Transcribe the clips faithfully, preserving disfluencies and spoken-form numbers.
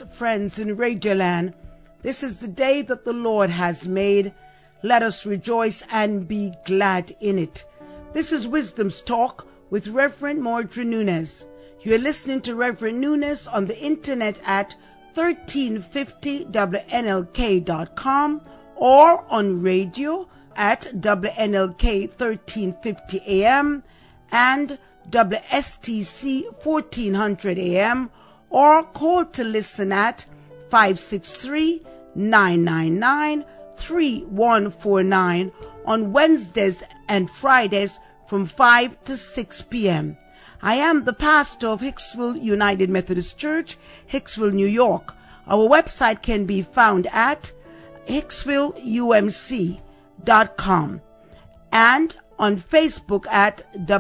friends in Radioland. This is the day that the Lord has made. Let us rejoice and be glad in it. This is Wisdom's Talk with Reverend Mordred Nunes. You're listening to Reverend Nunes on the internet at thirteen fifty W N L K dot com or on radio at W N L K thirteen fifty A M and W S T C fourteen hundred A M, or call to listen at five six three, nine nine nine, three one four nine on Wednesdays and Fridays from five to six p.m. I am the pastor of Hicksville United Methodist Church, Hicksville, New York. Our website can be found at hicksville U M C dot com and on Facebook at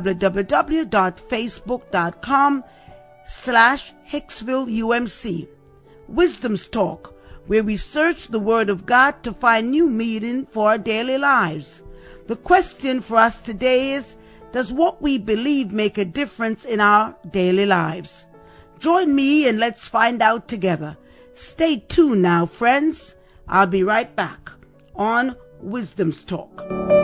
www.facebook.com slash HicksvilleUMC. Wisdom's Talk, where we search the Word of God to find new meaning for our daily lives. The question for us today is, does what we believe make a difference in our daily lives? Join me and let's find out together. Stay tuned now, friends. I'll be right back on Wisdom's Talk.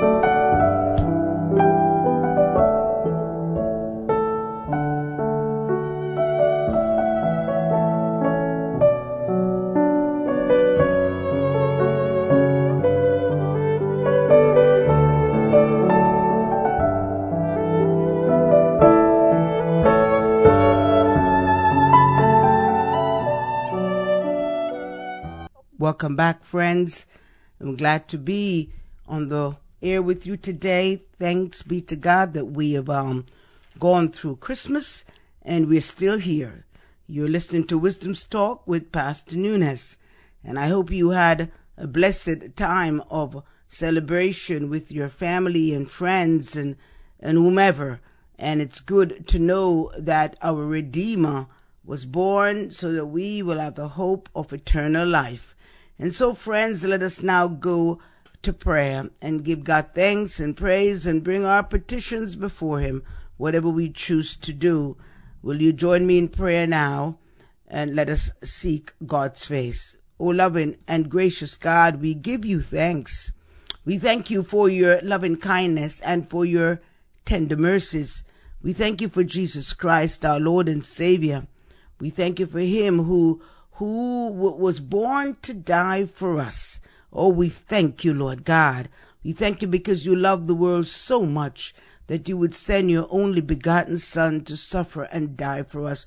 Welcome back, friends. I'm glad to be on the air with you today. Thanks be to God that we have um, gone through Christmas and we're still here. You're listening to Wisdom's Talk with Pastor Nunes, and I hope you had a blessed time of celebration with your family and friends and, and whomever. And it's good to know that our Redeemer was born so that we will have the hope of eternal life. And so, friends, let us now go to prayer and give God thanks and praise and bring our petitions before Him, whatever we choose to do. Will you join me in prayer now? And let us seek God's face. O loving and gracious God, we give you thanks. We thank you for your loving kindness and for your tender mercies. We thank you for Jesus Christ, our Lord and Savior. We thank you for Him who who was born to die for us. Oh, we thank you, Lord God. We thank you because you love the world so much that you would send your only begotten Son to suffer and die for us.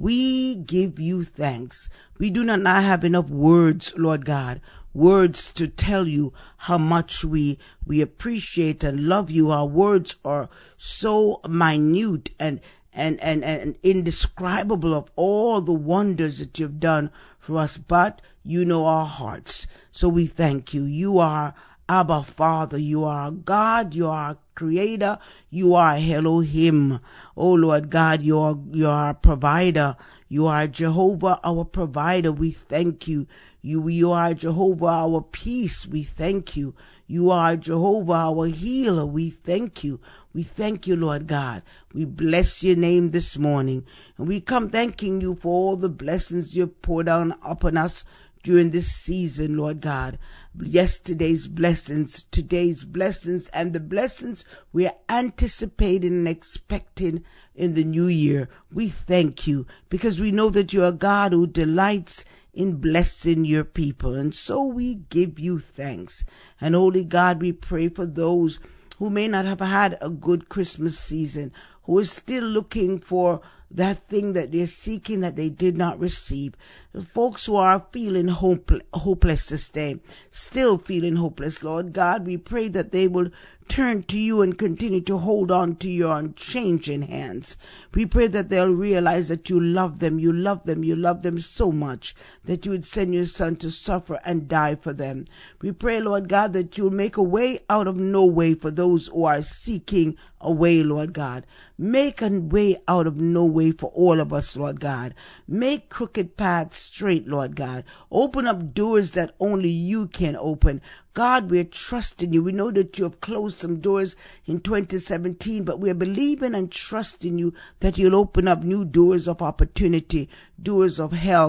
We give you thanks. We do not now have enough words, Lord God, words to tell you how much we we appreciate and love you. Our words are so minute and And, and, and indescribable of all the wonders that you've done for us, but you know our hearts. So we thank you. You are Abba Father. You are God. You are Creator. You are Elohim. Oh Lord God, you are, you are our provider. You are Jehovah, our provider. We thank you. You, you are Jehovah, our peace. We thank you. You are Jehovah, our healer. We thank you. We thank you, Lord God. We bless your name this morning. And we come thanking you for all the blessings you've poured down upon us during this season, Lord God. Yesterday's blessings, today's blessings, and the blessings we are anticipating and expecting in the new year. We thank you because we know that you are God who delights in blessing your people. And so we give you thanks. And Holy God, we pray for those who may not have had a good Christmas season, who are still looking for that thing that they're seeking that they did not receive. The folks who are feeling hope, hopeless this day, still feeling hopeless, Lord God, we pray that they will turn to you and continue to hold on to your unchanging hands. We pray that they'll realize that you love them, you love them, you love them so much that you would send your Son to suffer and die for them. We pray, Lord God, that you'll make a way out of no way for those who are seeking a way, Lord God. Make a way out of no way for all of us, Lord God. Make crooked paths straight, Lord God. Open up doors that only you can open. God, we're trusting you. We know that you have closed some doors in twenty seventeen, but we're believing and trusting you that you'll open up new doors of opportunity, doors of health,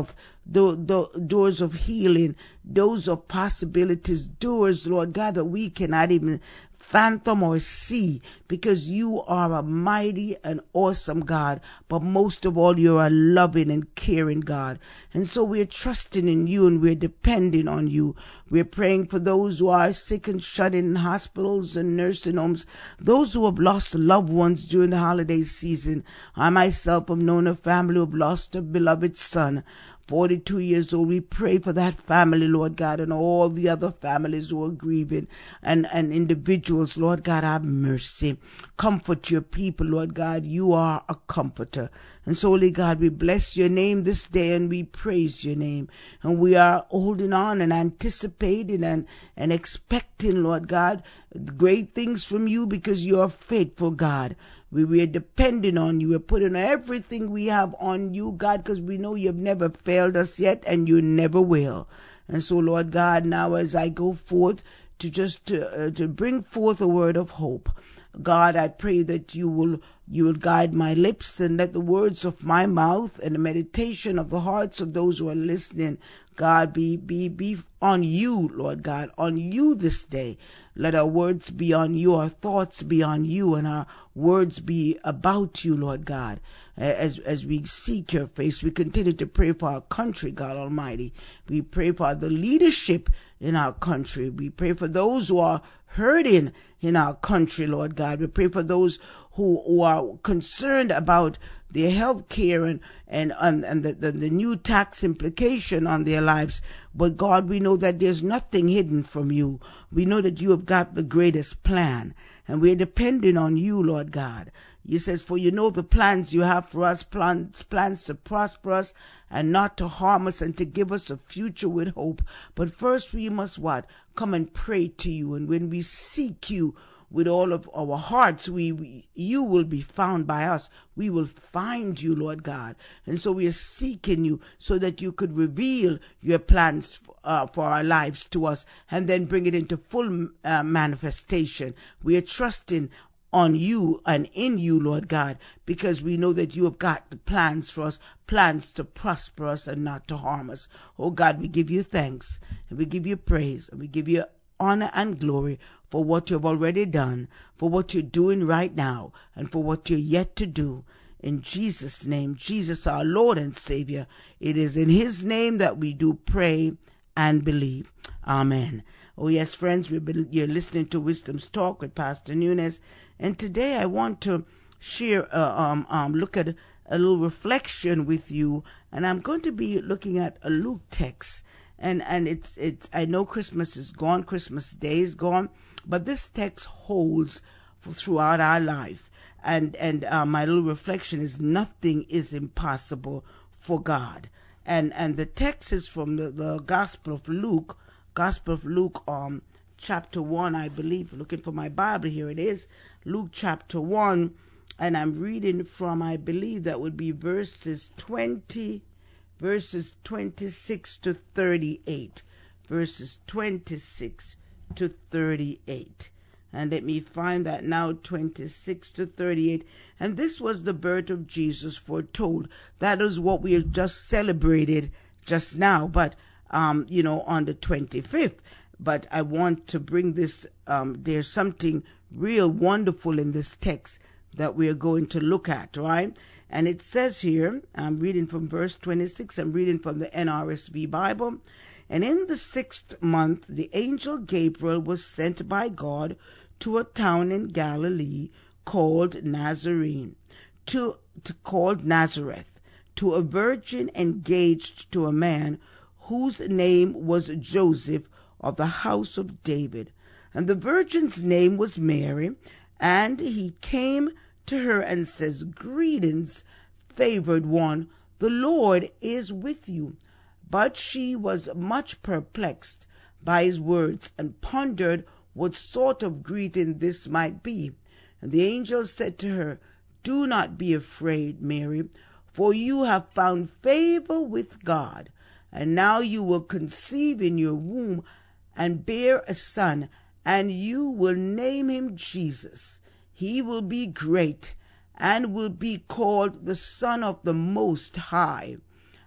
the, the doors of healing, doors of possibilities, doors, Lord God, that we cannot even fathom or see, because you are a mighty and awesome God, but most of all, you're a loving and caring God. And so we're trusting in you and we're depending on you. We're praying for those who are sick and shut in hospitals and nursing homes, those who have lost loved ones during the holiday season. I myself have known a family who have lost a beloved son, forty-two years old. We pray for that family, Lord God, and all the other families who are grieving, and, and individuals, Lord God, have mercy. Comfort your people, Lord God. You are a comforter. And so, Holy God, we bless your name this day and we praise your name. And we are holding on and anticipating and, and expecting, Lord God, great things from you, because you are faithful, God. We, we are depending on you. We're putting everything we have on you, God, because we know you've never failed us yet and you never will. And so, Lord God, now as I go forth to just to, uh, to bring forth a word of hope, God, I pray that you will you will guide my lips, and let the words of my mouth and the meditation of the hearts of those who are listening, God, be be be on you, Lord God, on you this day. Let our words be on you, our thoughts be on you, and our words be about you, Lord God. As as we seek your face, we continue to pray for our country, God Almighty. We pray for the leadership in our country. We pray for those who are hurting in our country, Lord God. We pray for those who, who are concerned about their health care and, and, and, and the, the, the new tax implication on their lives. But God, we know that there's nothing hidden from you. We know that you have got the greatest plan, and we're depending on you, Lord God. You says, for you know the plans you have for us, plans, plans to prosper us and not to harm us, and to give us a future with hope. But first we must what? Come and pray to you. And when we seek you with all of our hearts, we, we you will be found by us. We will find you, Lord God. And so we are seeking you so that you could reveal your plans uh, for our lives to us, and then bring it into full uh, manifestation. We are trusting on you and in you, Lord God, because we know that you have got the plans for us, plans to prosper us and not to harm us. Oh God, we give you thanks, and we give you praise, and we give you honor and glory for what you have already done, for what you're doing right now, and for what you're yet to do. In Jesus' name, Jesus our Lord and Savior, it is in his name that we do pray and believe. Amen. Oh yes, friends, we've been, you're listening to Wisdom's Talk with Pastor Nunez. And today I want to share, uh, um, um, look at a, a little reflection with you. And I'm going to be looking at a Luke text. And, and it's, it's, I know Christmas is gone, Christmas Day is gone, but this text holds for throughout our life. And, and, uh, my little reflection is nothing is impossible for God. And, and the text is from the, the Gospel of Luke, Gospel of Luke, um, chapter one, I believe. Looking for my Bible, here it is. Luke chapter one, and I'm reading from, I believe that would be verses twenty, verses twenty-six to thirty-eight. Verses twenty-six to thirty-eight. And let me find that now, twenty-six to thirty-eight. And this was the birth of Jesus foretold. That is what we have just celebrated just now, but, um, you know, on the twenty-fifth. But I want to bring this, um, there's something real wonderful in this text that we are going to look at, right? And it says here, I'm reading from verse twenty-six, I'm reading from the N R S V Bible. And in the sixth month, the angel Gabriel was sent by God to a town in Galilee called Nazarene, to, to called Nazareth, to a virgin engaged to a man whose name was Joseph, of the house of David. And the virgin's name was Mary. And he came to her and says, Greetings, favored one, the Lord is with you. But she was much perplexed by his words, and pondered what sort of greeting this might be. And the angel said to her, Do not be afraid, Mary, for you have found favor with God. And now you will conceive in your womb and bear a son, and you will name him Jesus. He will be great, and will be called the Son of the Most High.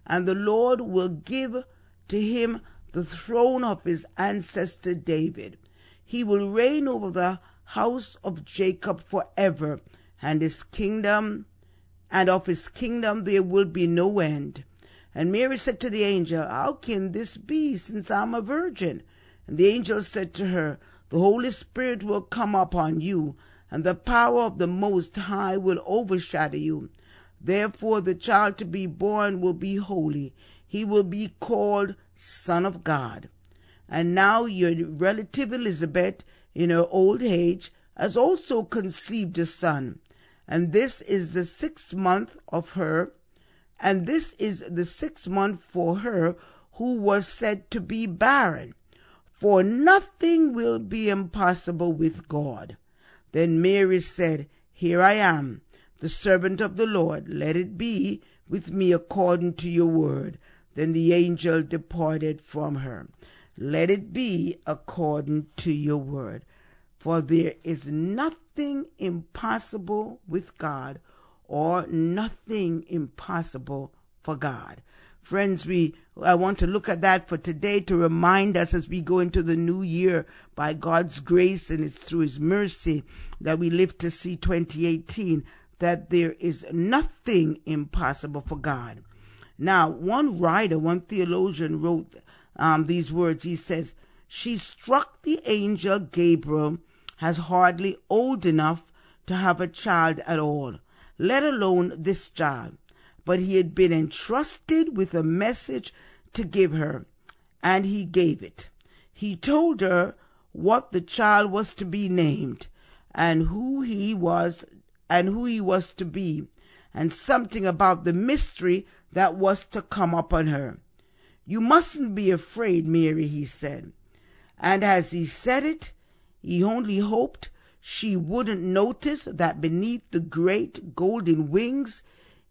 and the Lord will give to him the throne of his ancestor David. He will reign over the house of Jacob forever, and his kingdom, and of his kingdom there will be no end. And Mary said to the angel, How can this be, since I'm a virgin? And the angel said to her, The Holy Spirit will come upon you, and the power of the Most High will overshadow you. Therefore the child to be born will be holy. He will be called Son of God. And now your relative Elizabeth, in her old age, has also conceived a son. And this is the sixth month of her, and this is the sixth month for her who was said to be barren. For nothing will be impossible with God. Then Mary said, Here I am, the servant of the Lord. Let it be with me according to your word. Then the angel departed from her. Let it be according to your word. For there is nothing impossible with God, or nothing impossible for God. Friends, we I want to look at that for today to remind us as we go into the new year, by God's grace, and it's through his mercy that we live to see twenty eighteen, that there is nothing impossible for God. Now, one writer, one theologian wrote um, these words. He says, She struck the angel Gabriel as hardly old enough to have a child at all, let alone this child. But he had been entrusted with a message to give her, and he gave it. He told her what the child was to be named, and who he was, and who he was to be, and something about the mystery that was to come upon her. You mustn't be afraid, Mary, he said. And as he said it, he only hoped she wouldn't notice that beneath the great golden wings,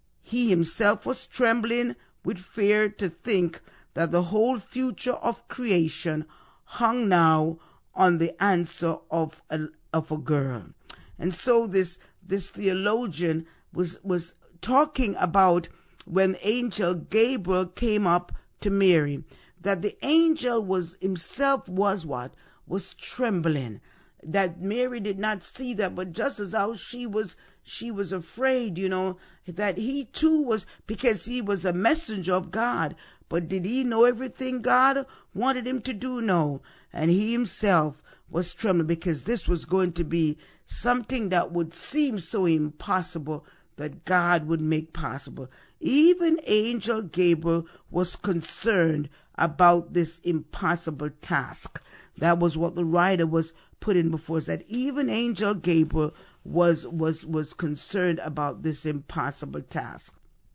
he himself was trembling with fear to think that the whole future of creation hung now on the answer of a, of a girl. And so this this theologian was, was talking about when angel Gabriel came up to Mary, that the angel was himself was what? Was trembling. That Mary did not see that, but just as how she was, she was afraid, you know, that he too was, because he was a messenger of God. But did he know everything God wanted him to do? No. And he himself was trembling, because this was going to be something that would seem so impossible that God would make possible. Even angel Gabriel was concerned about this impossible task. That was what the writer was putting before us, that even angel Gabriel was was was concerned about this impossible task.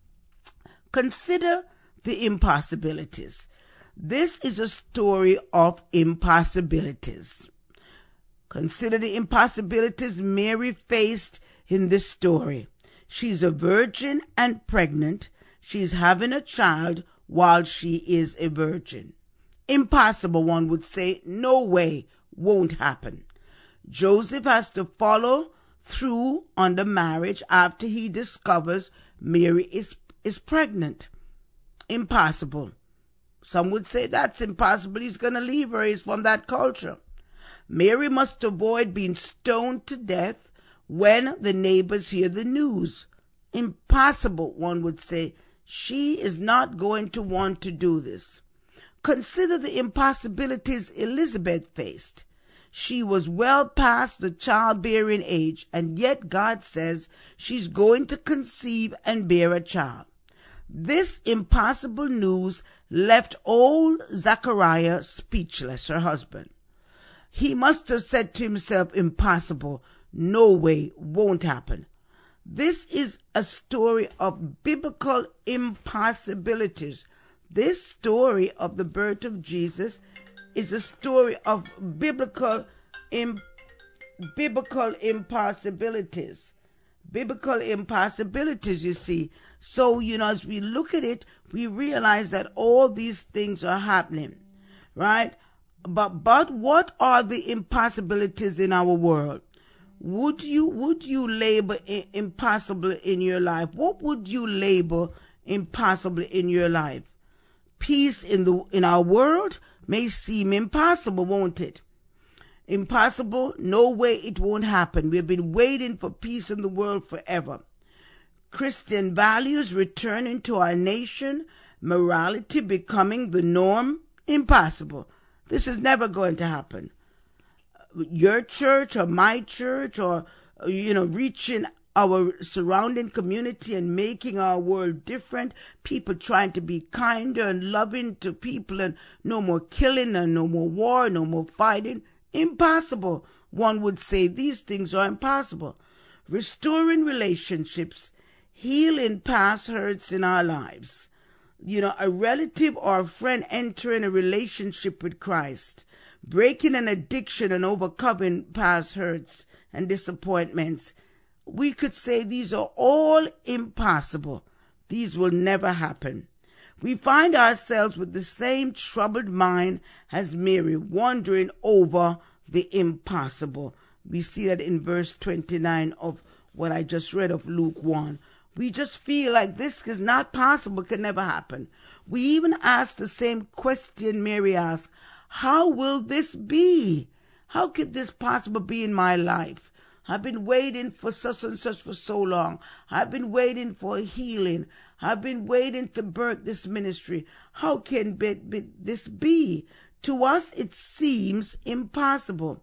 Consider the impossibilities. This is a story of impossibilities. Consider the impossibilities Mary faced in this story. She's a virgin and pregnant. She's having a child while she is a virgin. Impossible, one would say. No way. Won't happen. Joseph has to follow through on the marriage after he discovers Mary is, is pregnant. Impossible. Some would say that's impossible. He's going to leave her. He's from that culture. Mary must avoid being stoned to death when the neighbors hear the news. Impossible, one would say. She is not going to want to do this. Consider the impossibilities Elizabeth faced. She was well past the childbearing age, and yet God says she's going to conceive and bear a child. This impossible news left old Zachariah speechless, her husband. He must have said to himself, impossible, no way, won't happen. This is a story of biblical impossibilities. This story of the birth of Jesus is a story of biblical im- biblical impossibilities. Biblical impossibilities, you see. So, you know, as we look at it, we realize that all these things are happening, right? But but what are the impossibilities in our world? Would you would you label impossible in your life? What would you label impossible in your life. Peace in the in our world may seem impossible, won't it? Impossible? No way, it won't happen. We've been waiting for peace in the world forever. Christian values returning to our nation, morality becoming the norm, impossible. This is never going to happen. Your church or my church or, you know, reaching our surrounding community and making our world different, people trying to be kinder and loving to people, and no more killing and no more war, no more fighting. Impossible. One would say these things are impossible. Restoring relationships, healing past hurts in our lives. You know, a relative or a friend entering a relationship with Christ, breaking an addiction and overcoming past hurts and disappointments. We could say these are all impossible. These will never happen. We find ourselves with the same troubled mind as Mary, wondering over the impossible. We see that in verse twenty-nine of what I just read of Luke one. We just feel like this is not possible, can never happen. We even ask the same question Mary asked: how will this be? How could this possibly be in my life? I've been waiting for such and such for so long. I've been waiting for healing. I've been waiting to birth this ministry. How can be, be, this be? To us, it seems impossible.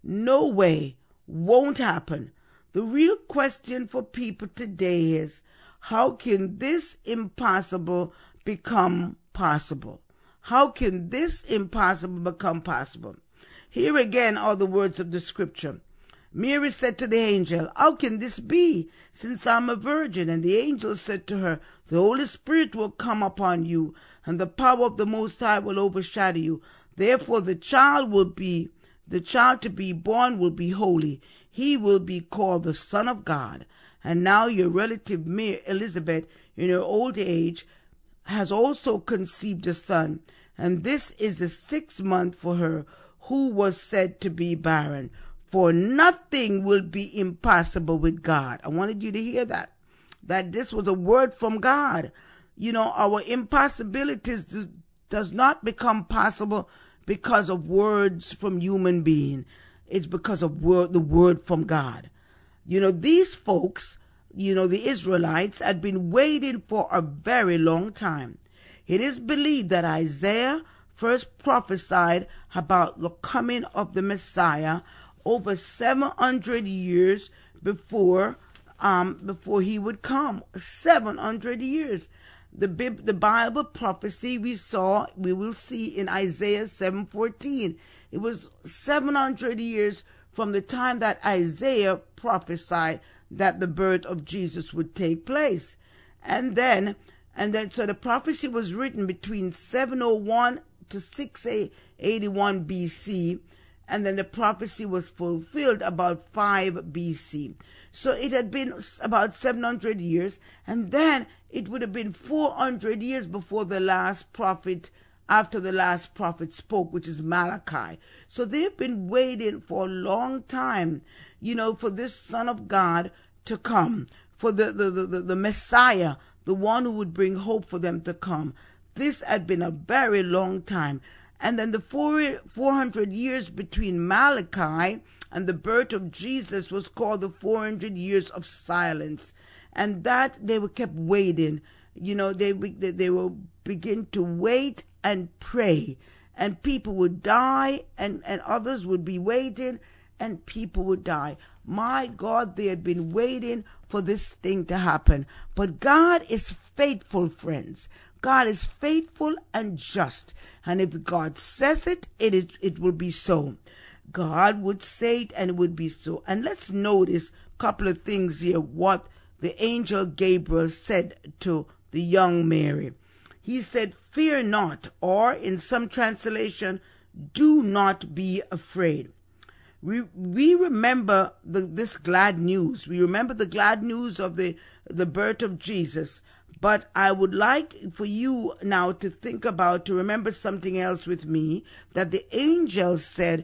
No way. Won't happen. The real question for people today is, how can this impossible become possible? How can this impossible become possible? Here again are the words of the scripture. Mary said to the angel, how can this be, since I'm a virgin? And the angel said to her, the Holy Spirit will come upon you, and the power of the Most High will overshadow you. Therefore the child will be, the child to be born will be holy. He will be called the Son of God. And now your relative Mary, Elizabeth, in her old age, has also conceived a son. And this is the sixth month for her, who was said to be barren. For nothing will be impossible with God. I wanted you to hear that. That this was a word from God. You know, our impossibilities do, does not become possible because of words from human being. It's because of word, the word from God. You know, these folks, you know, the Israelites had been waiting for a very long time. It is believed that Isaiah first prophesied about the coming of the Messiah over seven hundred years before um, before he would come. seven hundred years. The the Bible prophecy we saw, we will see in Isaiah seven fourteen. It was seven hundred years from the time that Isaiah prophesied that the birth of Jesus would take place. And then, and then, so the prophecy was written between seven oh one to six eighty-one B C, and then the prophecy was fulfilled about five B C. So it had been about seven hundred years, and then it would have been four hundred years before the last prophet, after the last prophet spoke, which is Malachi. So they've been waiting for a long time, you know, for this Son of God to come, for the, the, the, the, the Messiah, the one who would bring hope for them to come. This had been a very long time. And then the four, 400 years between Malachi and the birth of Jesus was called the four hundred years of silence. And that they were kept waiting. You know, they, they, they will begin to wait and pray. And people would die, and, and others would be waiting, and people would die. My God, they had been waiting for this thing to happen. But God is faithful, friends. God is faithful and just. And if God says it, it is, it will be so. God would say it and it would be so. And let's notice a couple of things here, what the angel Gabriel said to the young Mary. He said, fear not, or in some translation, do not be afraid. We we remember the, this glad news. We remember the glad news of the, the birth of Jesus. But I would like for you now to think about, to remember something else with me, that the angel said,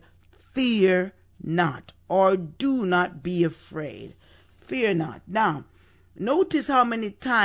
fear not, or do not be afraid. Fear not. Now, notice how many times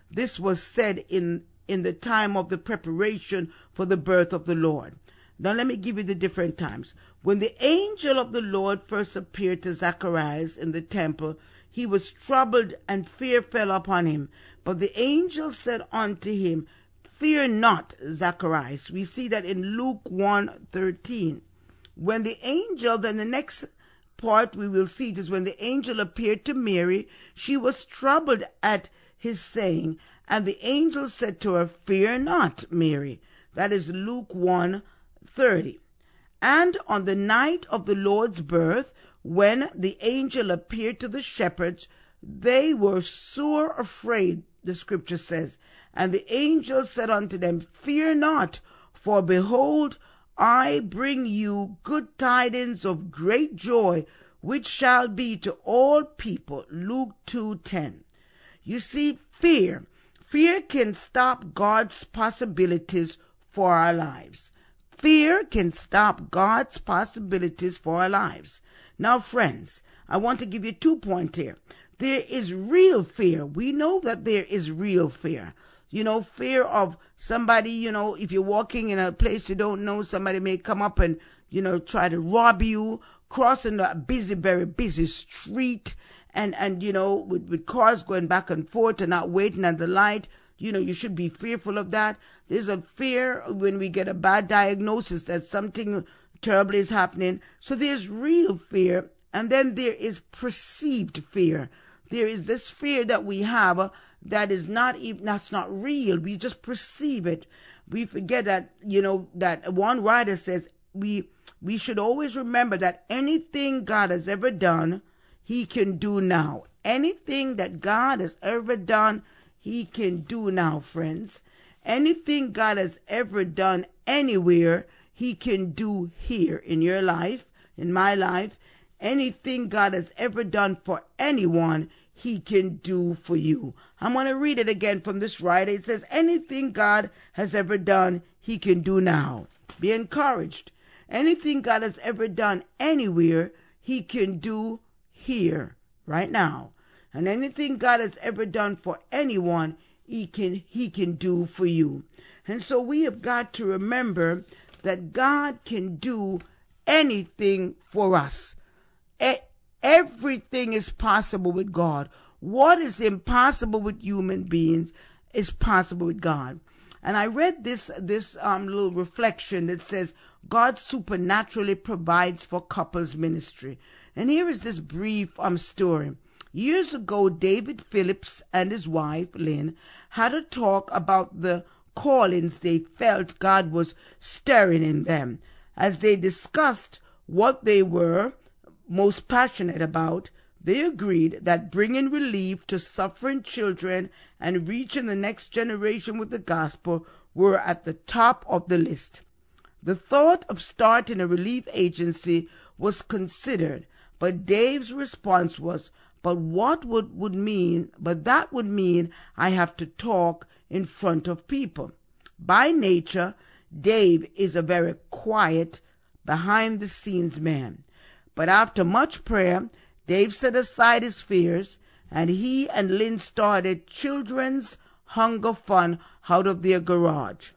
this was said in, in the time of the preparation for the birth of the Lord. Now let me give you the different times. When the angel of the Lord first appeared to Zacharias in the temple, he was troubled, and fear fell upon him. But the angel said unto him, Fear not, Zacharias. We see that in Luke one thirteen. When the angel, then the next part we will see it is when the angel appeared to Mary, she was troubled at his saying, and the angel said to her, Fear not, Mary. That is Luke one thirty. And on the night of the Lord's birth, when the angel appeared to the shepherds, they were sore afraid, the scripture says. And the angel said unto them, Fear not, for behold, I bring you good tidings of great joy, which shall be to all people. Luke two ten. You see, fear. Fear can stop God's possibilities for our lives. Fear can stop God's possibilities for our lives. Now, friends, I want to give you two points here. There is real fear. We know that there is real fear. You know, fear of somebody, you know, if you're walking in a place you don't know, somebody may come up and, you know, try to rob you, crossing a busy, very busy street, and, and you know, with, with cars going back and forth and not waiting at the light. You know, you should be fearful of that. There's a fear when we get a bad diagnosis that something terrible is happening. So there's real fear, and then there is perceived fear. There is this fear that we have uh, that is not even, that's not real. We just perceive it. We forget that, you know, that one writer says we we should always remember that anything God has ever done, he can do now. Anything that God has ever done, he can do now, friends. Anything God has ever done anywhere, he can do here in your life, in my life. Anything God has ever done for anyone, he can do for you. I'm going to read it again from this writer. It says, anything God has ever done, he can do now. Be encouraged. Anything God has ever done anywhere, he can do here, right now. And anything God has ever done for anyone, he can, he can do for you. And so we have got to remember that God can do anything for us. E- everything is possible with God. What is impossible with human beings is possible with God. And I read this this um little reflection that says God supernaturally provides for couples ministry. And here is this brief um story. Years ago, David Phillips and his wife, Lynn, had a talk about the callings they felt God was stirring in them. As they discussed what they were most passionate about, they agreed that bringing relief to suffering children and reaching the next generation with the gospel were at the top of the list. The thought of starting a relief agency was considered, but Dave's response was, but what would, would mean, but that would mean I have to talk in front of people. By nature, Dave is a very quiet, behind-the-scenes man. But after much prayer, Dave set aside his fears, and he and Lynn started Children's Hunger Fund out of their garage.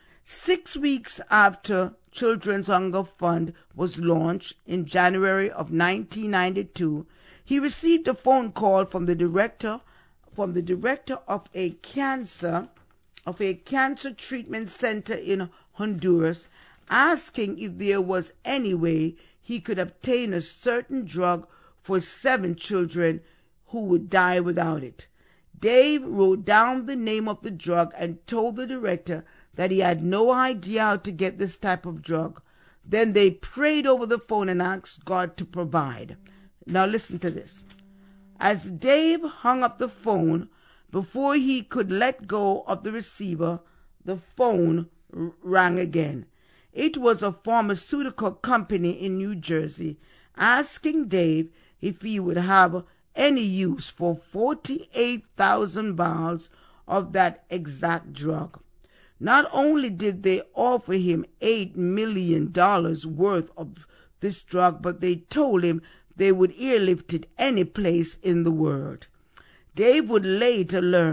Six weeks after Children's Hunger Fund was launched in January of nineteen ninety-two, he received a phone call from the director, from the director of a cancer, of a cancer treatment center in Honduras, asking if there was any way he could obtain a certain drug for seven children who would die without it. Dave wrote down the name of the drug and told the director that he had no idea how to get this type of drug. Then they prayed over the phone and asked God to provide. Now listen to this. As Dave hung up the phone, before he could let go of the receiver, the phone r- rang again. It was a pharmaceutical company in New Jersey asking Dave if he would have any use for forty-eight thousand vials of that exact drug. Not only did they offer him eight million dollars worth of this drug, but they told him they would airlift it any place in the world. Dave would later learn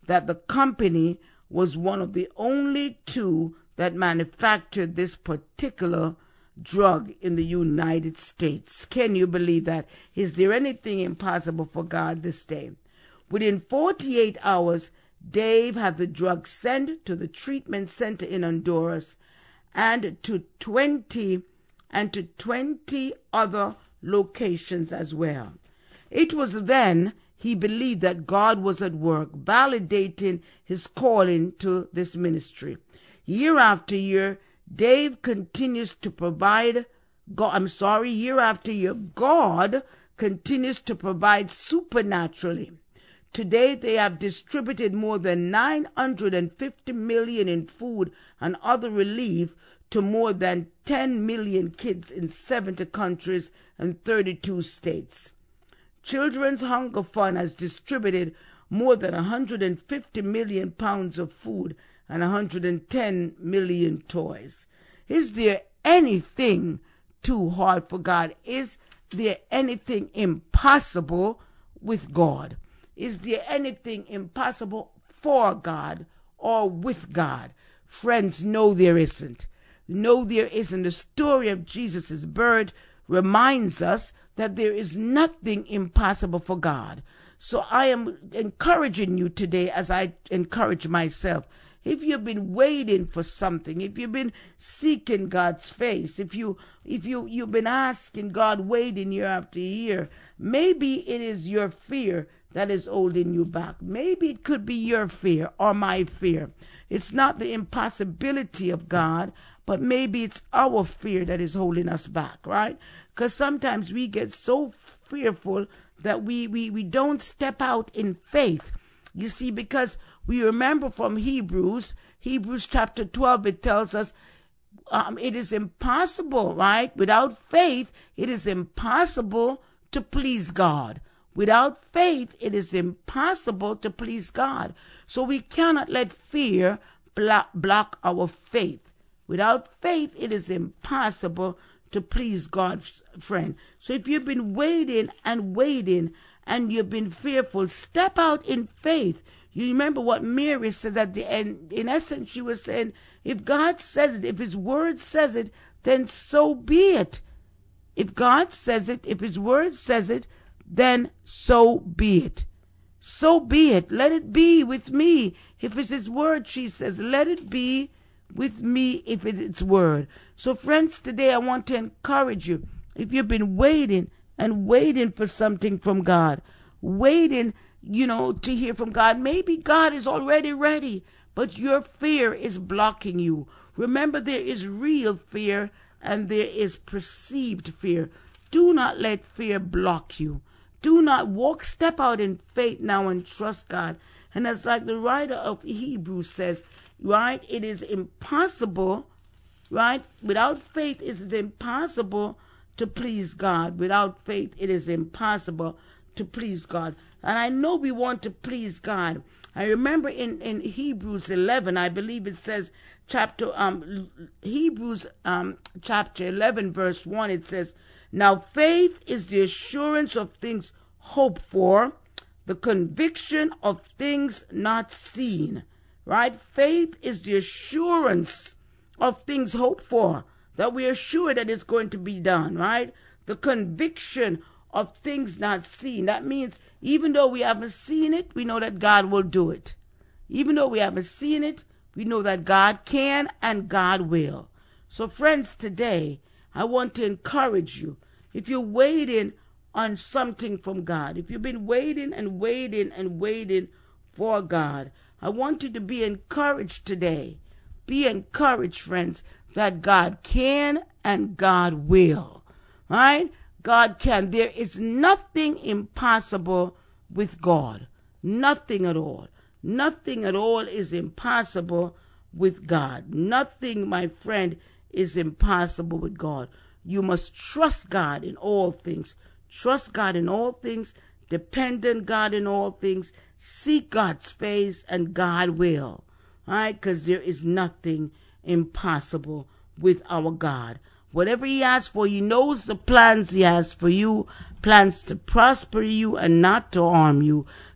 that the company was one of the only two that manufactured this particular drug in the United States. Can you believe that? Is there anything impossible for God this day? Within forty-eight hours, Dave had the drug sent to the treatment center in Honduras and to twenty and to twenty other locations as well. It was then he believed that God was at work, validating his calling to this ministry. Year after year, Dave continues to provide, God, I'm sorry, year after year, God continues to provide supernaturally. Today, they have distributed more than nine hundred fifty million in food and other relief to more than ten million kids in seventy countries and thirty-two states. Children's Hunger Fund has distributed more than one hundred fifty million pounds of food and one hundred ten million toys. Is there anything too hard for God? Is there anything impossible with God? Is there anything impossible for God or with God? Friends, no, there isn't. No, there isn't. The story of Jesus' birth reminds us that there is nothing impossible for God. So I am encouraging you today, as I encourage myself. If you've been waiting for something, if you've been seeking God's face, if you if you you've been asking God, waiting year after year, maybe it is your fear that is holding you back. Maybe it could be your fear or my fear. It's not the impossibility of God, but maybe it's our fear that is holding us back, right? Because sometimes we get so fearful that we, we, we don't step out in faith. You see, because we remember from Hebrews, Hebrews chapter twelve, it tells us um, it is impossible, right? Without faith, it is impossible to please God. Without faith, it is impossible to please God. So we cannot let fear block, block our faith. Without faith, it is impossible to please God, friend. So if you've been waiting and waiting and you've been fearful, step out in faith. You remember what Mary said at the end. In essence, she was saying, if God says it, if his word says it, then so be it. If God says it, if his word says it, then so be it. So be it. Let it be with me. If it's his word, she says, let it be with me if it's its word. So friends, today I want to encourage you. If you've been waiting and waiting for something from God, waiting, you know, to hear from God, maybe God is already ready, but your fear is blocking you. Remember, there is real fear and there is perceived fear. Do not let fear block you. Do not walk, step out in faith now and trust God. And as like the writer of Hebrews says, right, it is impossible, right? Without faith, it is impossible to please God. Without faith, it is impossible to please God. And I know we want to please God. I remember in, in Hebrews eleven, I believe it says, chapter um Hebrews um chapter eleven, verse one, it says, now faith is the assurance of things hoped for, the conviction of things not seen. Right? Faith is the assurance of things hoped for, that we are sure that it's going to be done, right? The conviction of things not seen. That means even though we haven't seen it, we know that God will do it. Even though we haven't seen it, we know that God can and God will. So friends, today, I want to encourage you. If you're waiting on something from God, if you've been waiting and waiting and waiting for God, I want you to be encouraged today. Be encouraged, friends, that God can and God will. Right? God can. There is nothing impossible with God. Nothing at all. Nothing at all is impossible with God. Nothing, my friend, is impossible with God. You must trust God in all things. Trust God in all things. Depend on God in all things. Seek God's face and God will. All right? Because there is nothing impossible with our God. Whatever he has for you, he knows the plans he has for you. Plans to prosper you and not to harm you.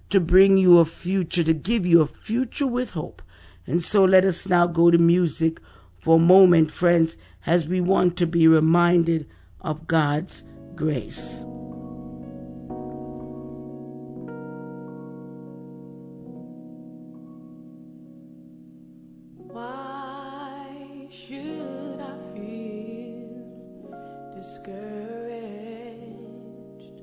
to bring you a future, to give you a future with hope. And so let us now go to music for a moment, friends, as we want to be reminded of God's grace. Why should I feel discouraged?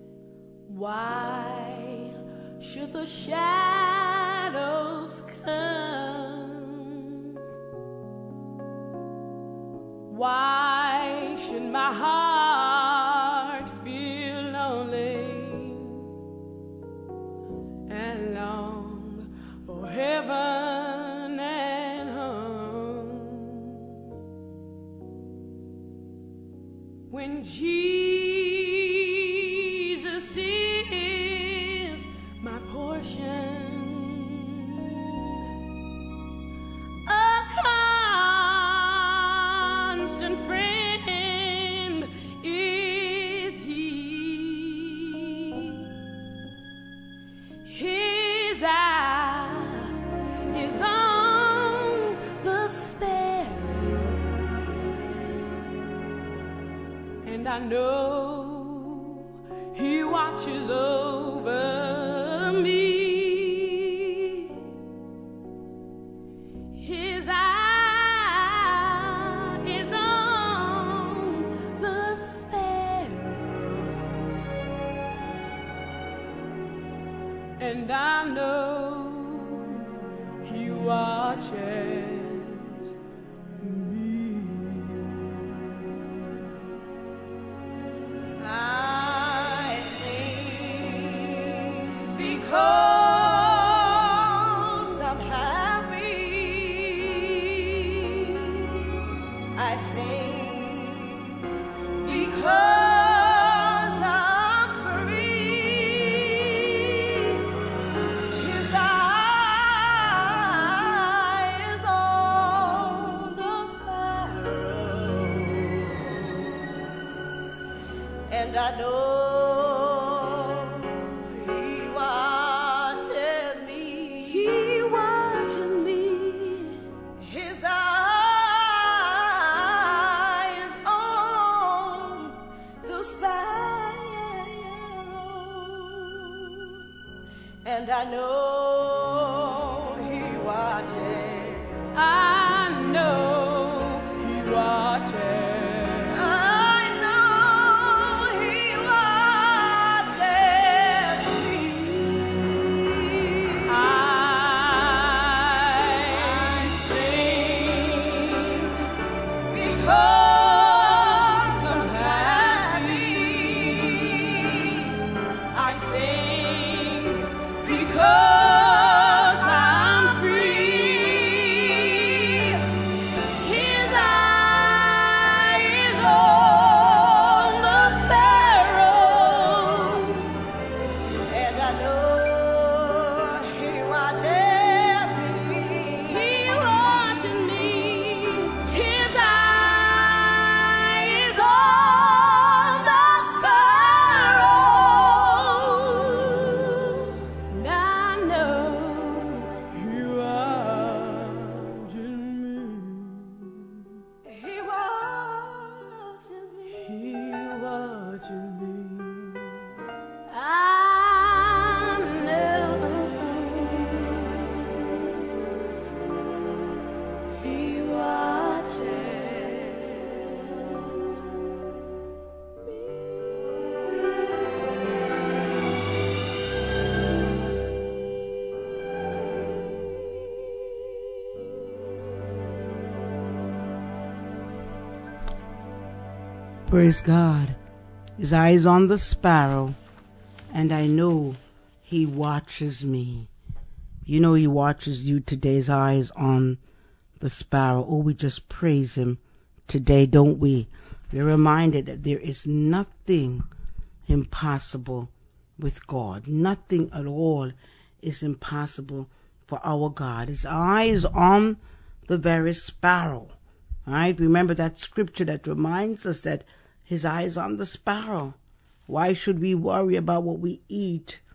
Why should the shadows come? Why should my heart feel lonely and long for heaven and home? When Jesus is my portion, and I know He watches over me. His eye is on the sparrow, and I know He watches. I sing because I'm happy. I sing because I'm free. His eye is on the sparrow, and I know He watches me. He watches me. His eye is on the sparrow, and I know He watches. I know He watches. Praise God. His eye is on the sparrow, and I know He watches me. You know He watches you today. His eye is on the sparrow. Oh, we just praise Him today, don't we? We're reminded that there is nothing impossible with God. Nothing at all is impossible for our God. His eye is on the very sparrow. All right? Remember that scripture that reminds us that His eye is on the sparrow. Why should we worry about what we eat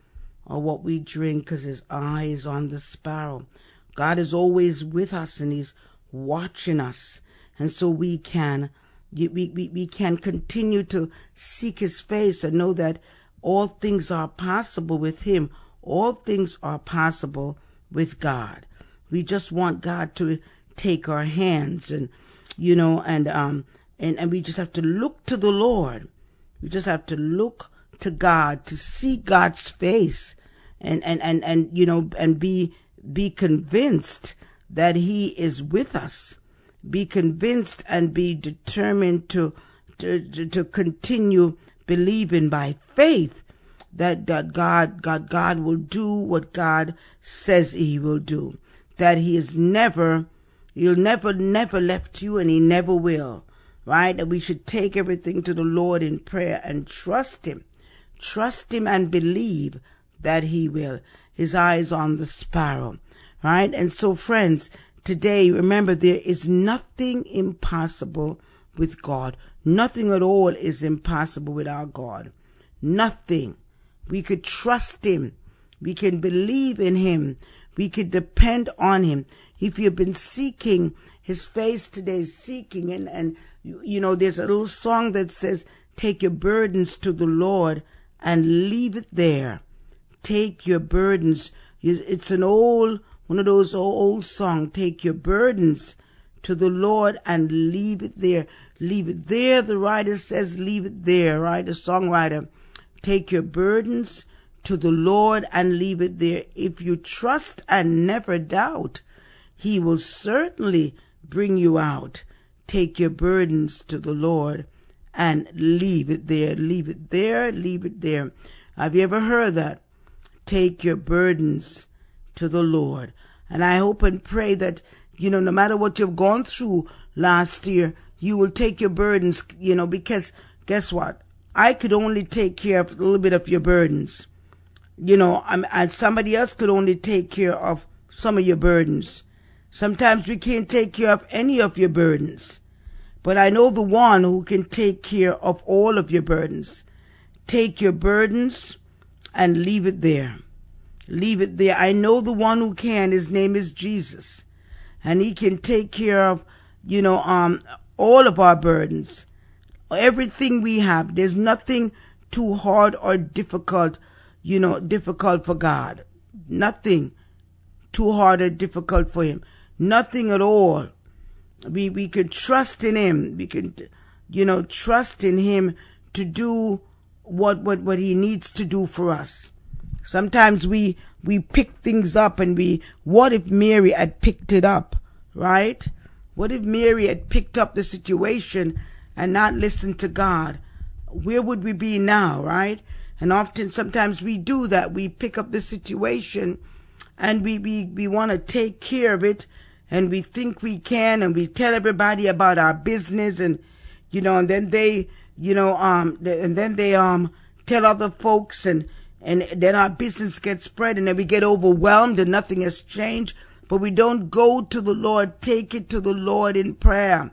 or what we drink, because his eye is on the sparrow. God is always with us, and he's watching us. And so we can we, we, we can continue to seek his face and know that all things are possible with him. All things are possible with God. We just want God to take our hands, and, you know, and, um, and, and we just have to look to the Lord. We just have to look to God, to see God's face, and, and, and, and, you know, and be, be convinced that he is with us. Be convinced and be determined to, to, to, to continue believing by faith that, that God, God, God will do what God says he will do. That he is never, he'll never, never left you, and he never will. Right? That we should take everything to the Lord in prayer and trust him. Trust him and believe that he will. His eyes on the sparrow. Right? And so, friends, today, remember, there is nothing impossible with God. Nothing at all is impossible with our God. Nothing. We could trust him. We can believe in him. We could depend on him. If you've been seeking his face today, seeking, and, and you, you know, there's a little song that says, take your burdens to the Lord and leave it there. Take your burdens. It's an old, one of those old, old songs. Take your burdens to the Lord and leave it there. Leave it there. The writer says, leave it there, right? The songwriter. Take your burdens to the Lord and leave it there. If you trust and never doubt, he will certainly bring you out. Take your burdens to the Lord and leave it there. Leave it there. Leave it there. Have you ever heard that? Take your burdens to the Lord. And I hope and pray that, you know, no matter what you've gone through last year, you will take your burdens, you know, because guess what? I could only take care of a little bit of your burdens. You know, I'm, and somebody else could only take care of some of your burdens. Sometimes we can't take care of any of your burdens. But I know the one who can take care of all of your burdens. Take your burdens and leave it there. Leave it there. I know the one who can. His name is Jesus. And he can take care of, you know, um, all of our burdens. Everything we have. There's nothing too hard or difficult, you know, difficult for God. Nothing too hard or difficult for him. Nothing at all. We, we could trust in him. We could, you know, trust in him to do what, what, what he needs to do for us. Sometimes we, we pick things up and we, what if Mary had picked it up, right? What if Mary had picked up the situation and not listened to God? Where would we be now, right? And often, sometimes we do that. We pick up the situation and we, we, we want to take care of it, and we think we can, and we tell everybody about our business, and, you know, and then they, you know, um, and then they, um, tell other folks, and, and then our business gets spread, and then we get overwhelmed and nothing has changed. But we don't go to the Lord. Take it to the Lord in prayer.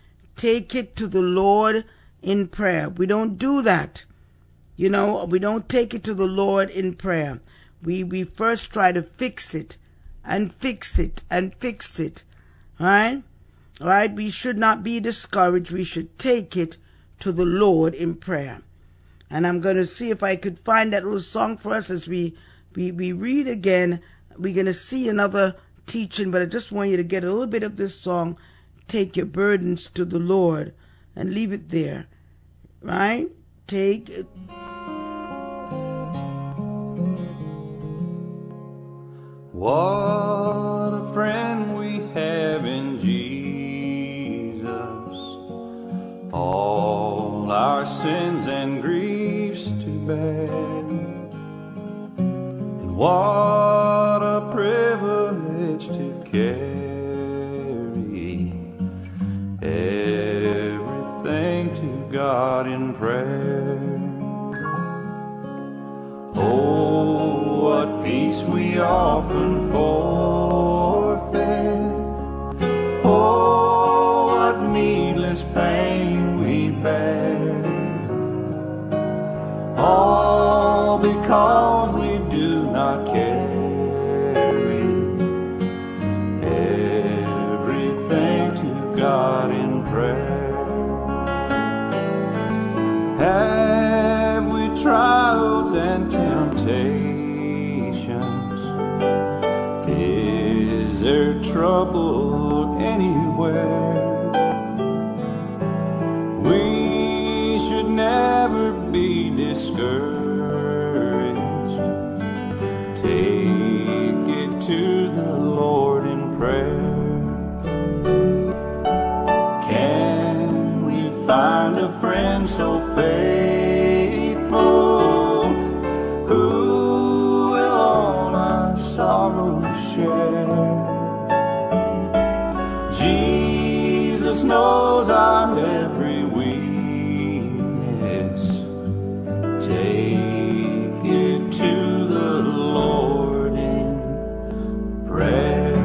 Take it to the Lord in prayer. We don't do that. You know, we don't take it to the Lord in prayer. We, we first try to fix it and fix it and fix it. All right? All right? We should not be discouraged. We should take it to the Lord in prayer. And I'm going to see if I could find that little song for us as we, we, we read again. We're going to see another teaching, but I just want you to get a little bit of this song. Take your burdens to the Lord and leave it there. Right? Take it. What a friend we have in Jesus. All our sins and griefs to bear. And what a privilege to carry everything to God in prayer. Oh, what peace we often forfeit. Oh, what needless pain we bear. All all because we do not carry everything to God in prayer. Have we trials and temptations? Is there trouble anywhere? We should never be discouraged. Take it to the Lord in prayer. Can we find a friend so faithful who will all our sorrows share? Jesus knows our every weakness. Take it to the Lord in prayer.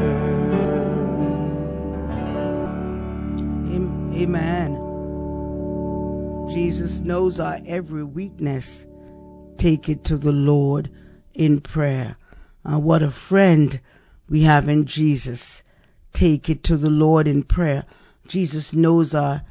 Amen. Jesus knows our every weakness. Take it to the Lord in prayer. Uh, what a friend we have in Jesus. Take it to the Lord in prayer. Jesus knows our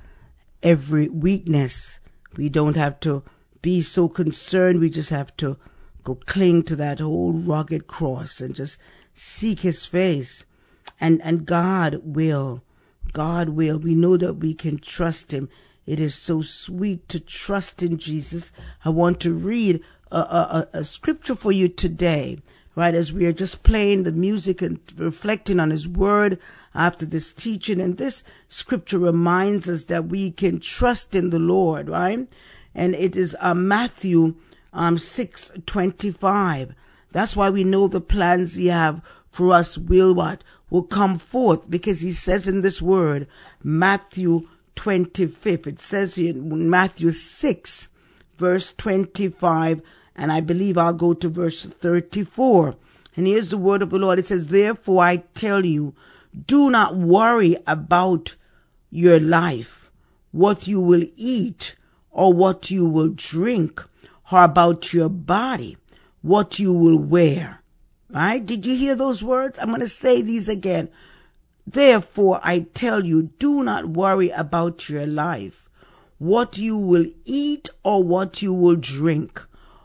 every weakness. We don't have to be so concerned. We just have to go cling to that old rugged cross and just seek his face. And, and God will. God will. We know that we can trust him. It is so sweet to trust in Jesus. I want to read a, a, a scripture for you today, right, as we are just playing the music and reflecting on his word after this teaching. And this scripture reminds us that we can trust in the Lord, right? And it is uh, Matthew um, six twenty-five. That's why we know the plans he have for us will what? Will come forth, because he says in this word, Matthew twenty-fifth. It says here in Matthew six, verse twenty-five, and I believe I'll go to verse thirty-four. And here's the word of the Lord. It says, therefore I tell you, do not worry about your life, what you will eat or what you will drink, or about your body, what you will wear. Right? Did you hear those words? I'm going to say these again. Therefore, I tell you, do not worry about your life, what you will eat or what you will drink,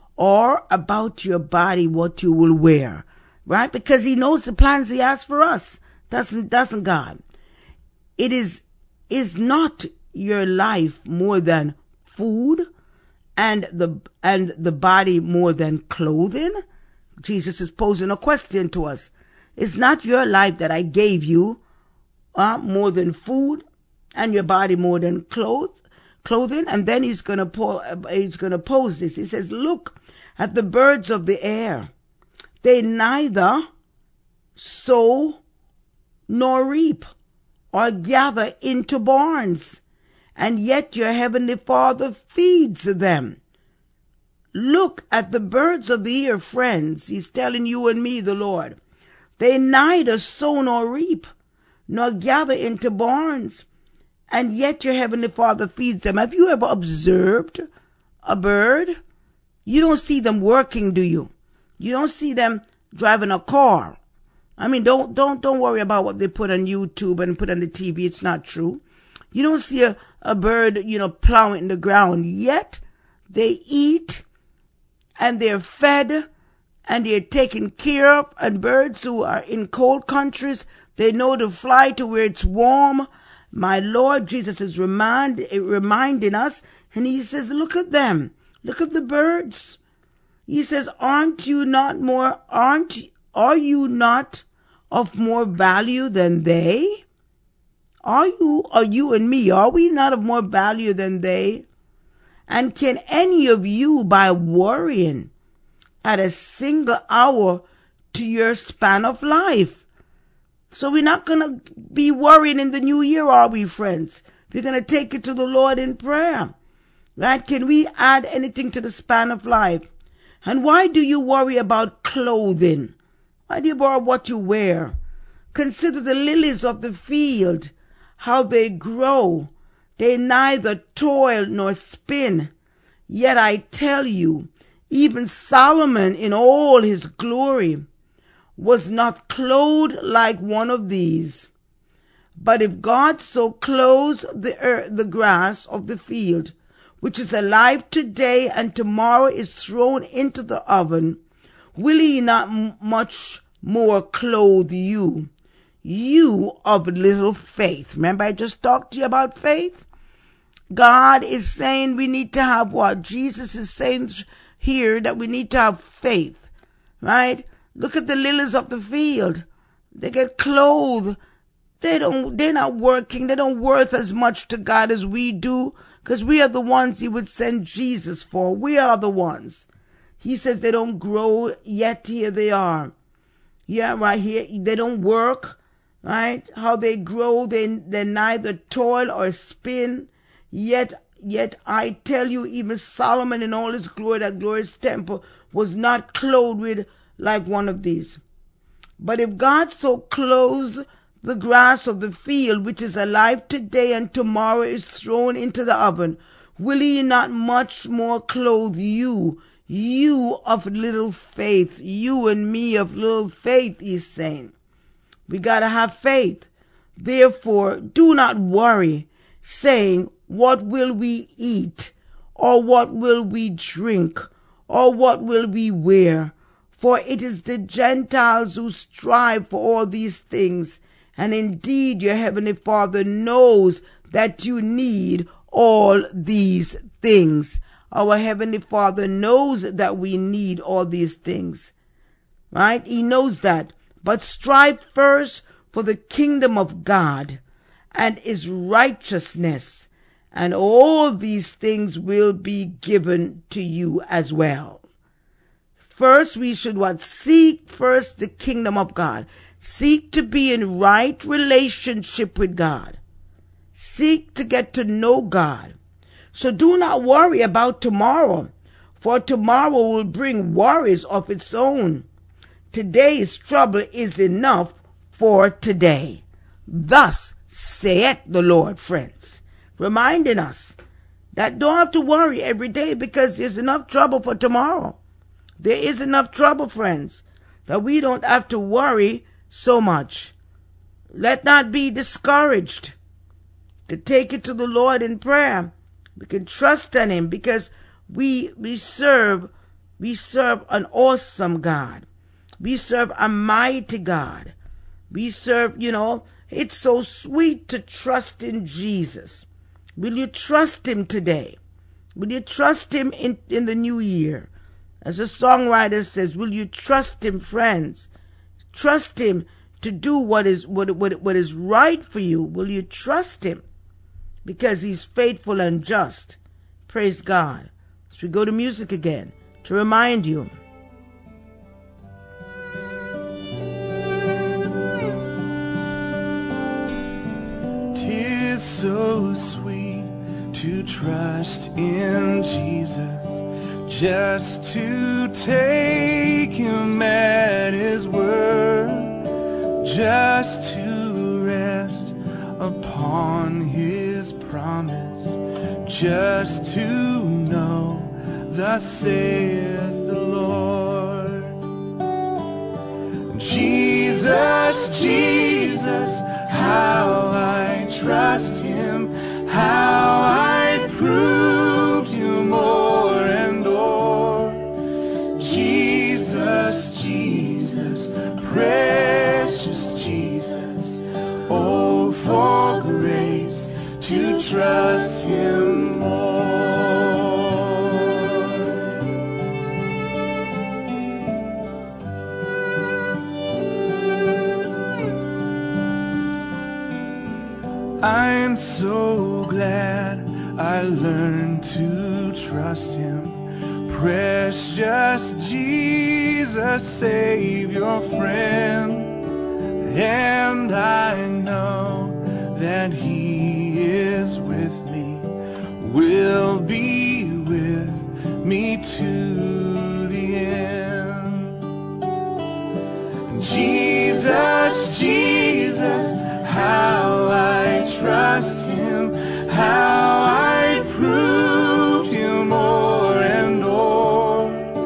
or about your body, what you will wear. Right? Because he knows the plans he has for us. Doesn't, doesn't God? It is, is not your life more than food, and the, and the body more than clothing? Jesus is posing a question to us. Is not your life that I gave you uh, more than food, and your body more than cloth, clothing? And then he's going to po- he's going to pose this. He says, look at the birds of the air. They neither sow nor reap or gather into barns, and yet your heavenly Father feeds them. Look at the birds of the air, friends. He's telling you and me, the Lord. They neither sow nor reap, nor gather into barns, and yet your heavenly Father feeds them. Have you ever observed a bird? You don't see them working, do you? You don't see them driving a car. I mean, don't, don't, don't worry about what they put on YouTube and put on the T V. It's not true. You don't see a, a bird, you know, plowing the ground. Yet they eat, and they're fed, and they're taken care of. And birds who are in cold countries, they know to fly to where it's warm. My Lord Jesus is remind, reminding us, and he says, look at them. Look at the birds. He says, aren't you not more, aren't, are you not of more value than they? Are you, are you and me, are we not of more value than they? And can any of you, by worrying, add a single hour to your span of life? So we're not going to be worrying in the new year, are we, friends? We're going to take it to the Lord in prayer. Right? Can we add anything to the span of life? And why do you worry about clothing? Why do you worry what you wear? Consider the lilies of the field, how they grow. They neither toil nor spin. Yet I tell you, Even Solomon in all his glory was not clothed like one of these. But if God so clothes the earth, the grass of the field, which is alive today and tomorrow is thrown into the oven, will he not m- much more clothe you, you of little faith? Remember I just talked to you about faith? God is saying we need to have what? Jesus is saying here that we need to have faith, right? Look at the lilies of the field. They get clothed. They don't, they're not working. They don't worth as much to God as we do, because we are the ones he would send Jesus for. We are the ones. He says they don't grow, yet here they are. Yeah, right here. They don't work, right? How they grow, they, they neither toil or spin. Yet, yet I tell you, even Solomon in all his glory, that glorious temple, was not clothed with like one of these. But if God so clothes the grass of the field, which is alive today and tomorrow is thrown into the oven, will he not much more clothe you, you of little faith, you and me of little faith, he's saying. We gotta have faith. Therefore, do not worry, saying, what will we eat? Or what will we drink? Or what will we wear? For it is the Gentiles who strive for all these things. And indeed, your heavenly Father knows that you need all these things. Our heavenly Father knows that we need all these things. Right? He knows that. But strive first for the kingdom of God and his righteousness, and all these things will be given to you as well. First, we should what? Seek first the kingdom of God. Seek to be in right relationship with God. Seek to get to know God. So do not worry about tomorrow, for tomorrow will bring worries of its own. Today's trouble is enough for today. Thus saith the Lord, friends, reminding us that don't have to worry every day, because there's enough trouble for tomorrow. There is enough trouble, friends, that we don't have to worry so much. Let not be discouraged. To take it to the Lord in prayer. We can trust in him, because we we serve we serve an awesome God. We serve a mighty God. We serve, you know, it's so sweet to trust in Jesus. Will you trust him today? Will you trust him in, in the new year? As a songwriter says, will you trust him, friends? Trust him to do what is what, what, what is right for you. Will you trust him? Because he's faithful and just. Praise God. As we go to music again, to remind you. Tis so sweet to trust in Jesus, just to take him at his word, just to rest upon his promise, just to know thus saith the Lord. Jesus, Jesus, how I trust him, how I proved you more and more. Jesus, Jesus, precious Jesus, oh, for grace to trust him more. I'm so glad I learned to trust him. Precious Jesus, Savior, friend. And I know that he is with me, will be with me to the end. Jesus, Jesus, how I trust him, how I proved him more and more.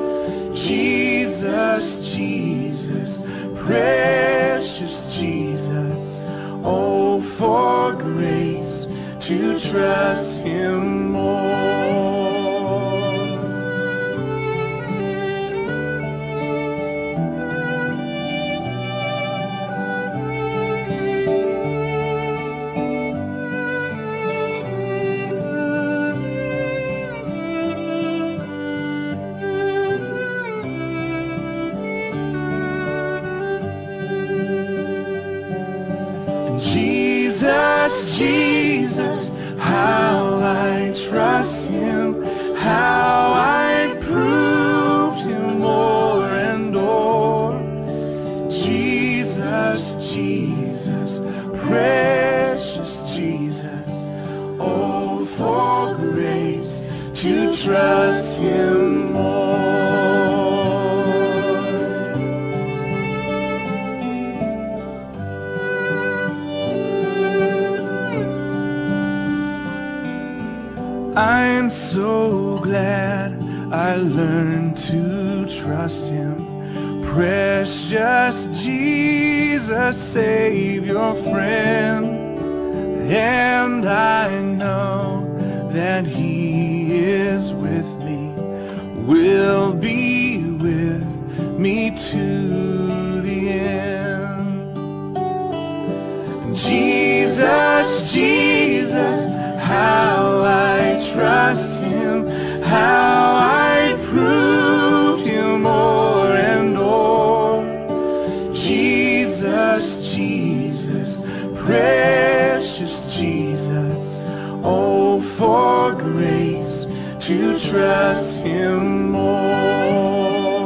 learn to trust him. Precious Jesus, Savior, friend, and I know that he is with me, will be with me to the end. Jesus, Jesus, how I trust him, how I proved him more and more. Jesus, Jesus, precious Jesus, oh, for grace to trust him more.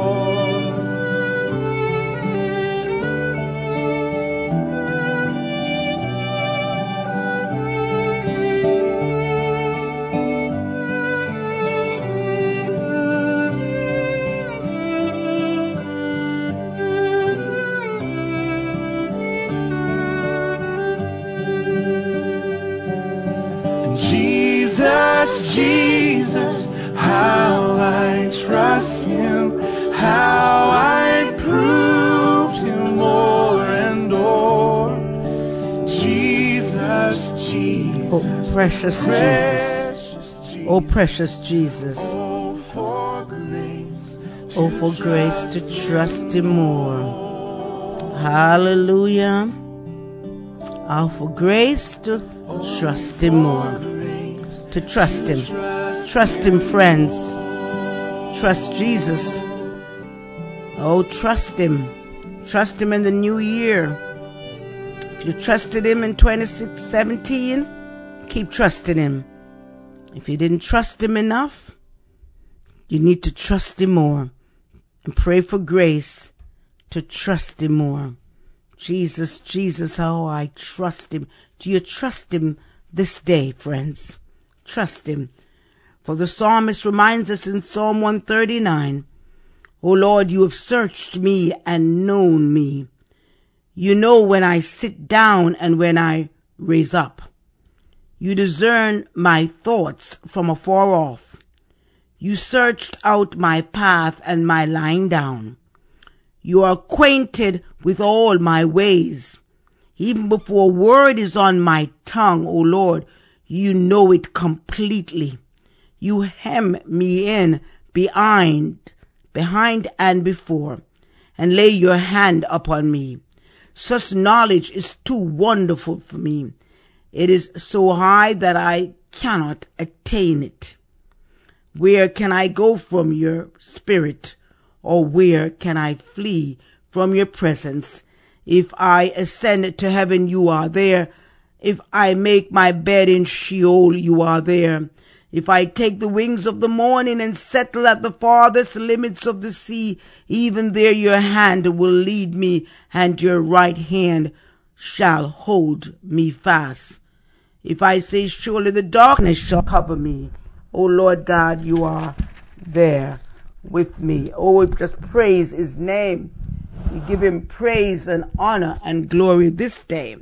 Jesus, Jesus, how I trust him, how I proved him more and more. Jesus, Jesus, Oh, precious Jesus. Oh, precious Jesus. Oh, for grace to Oh, for grace to trust him more. Hallelujah. Oh, for grace to trust him more. To trust him. Trust him, friends. Trust Jesus. Oh, trust him. Trust him in the new year. If you trusted him in twenty seventeen, keep trusting him. If you didn't trust him enough, you need to trust him more. And pray for grace to trust him more. Jesus, Jesus, how I trust him. Do you trust him this day, friends? Trust him. For the psalmist reminds us in Psalm one thirty-nine, O Lord, you have searched me and known me. You know when I sit down and when I raise up. You discern my thoughts from afar off. You searched out my path and my lying down. You are acquainted with all my ways. Even before a word is on my tongue, O Lord, you know it completely. You hem me in behind, behind and before, and lay your hand upon me. Such knowledge is too wonderful for me. It is so high that I cannot attain it. Where can I go from your spirit, or where can I flee from your presence? If I ascend to heaven, you are there. If I make my bed in Sheol, you are there. If I take the wings of the morning and settle at the farthest limits of the sea, even there your hand will lead me, and your right hand shall hold me fast. If I say, surely the darkness shall cover me, O Lord God, you are there with me. Oh, we just praise his name. We give him praise and honor and glory this day.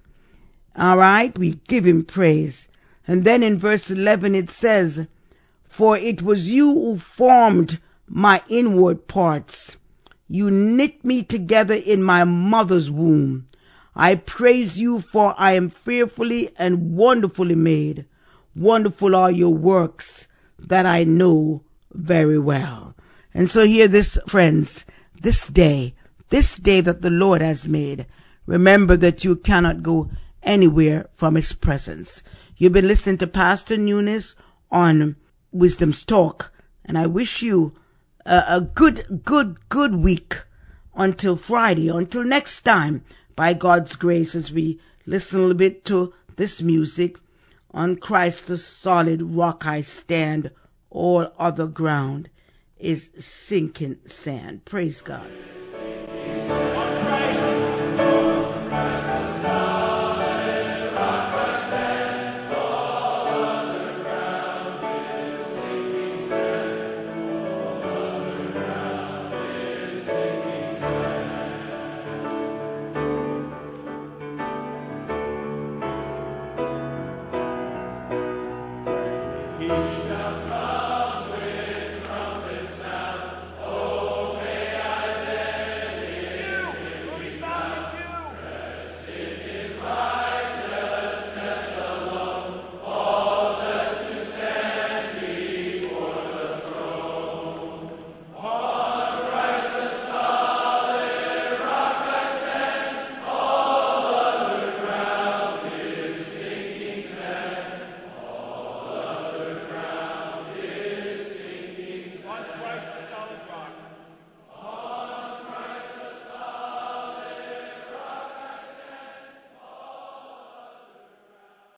All right, we give him praise. And then in verse eleven it says, for it was you who formed my inward parts. You knit me together in my mother's womb. I praise you, for I am fearfully and wonderfully made. Wonderful are your works that I know very well. And so here this, friends, this day, this day that the Lord has made, remember that you cannot go anywhere from his presence. You've been listening to Pastor Nunes on Wisdom's Talk, and I wish you a, a good, good, good week until Friday, until next time, by God's grace, as we listen a little bit to this music. On Christ the solid rock I stand, all other ground is sinking sand. Praise God. On Christ